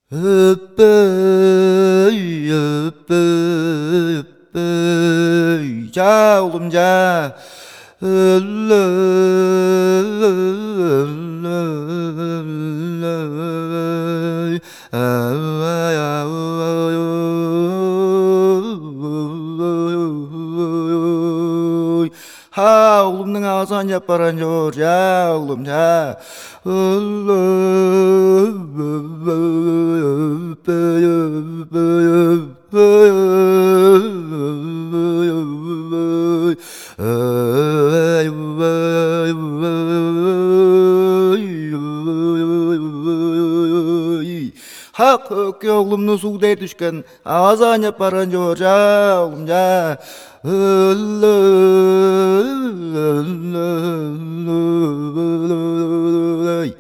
Öpey, öpey, öpey, ca oğlum ca. Ölle, ölle, ölle. Ay, ay, ay. Ha oğlumның ağzından yaparan jor ya oğlum ya. Ölle, öpey, öpey, öpey, Hak ökü oğlumnu suğday düşken ağzan yaparan jor ya oğlum ya. Ölle, ölle, ölle.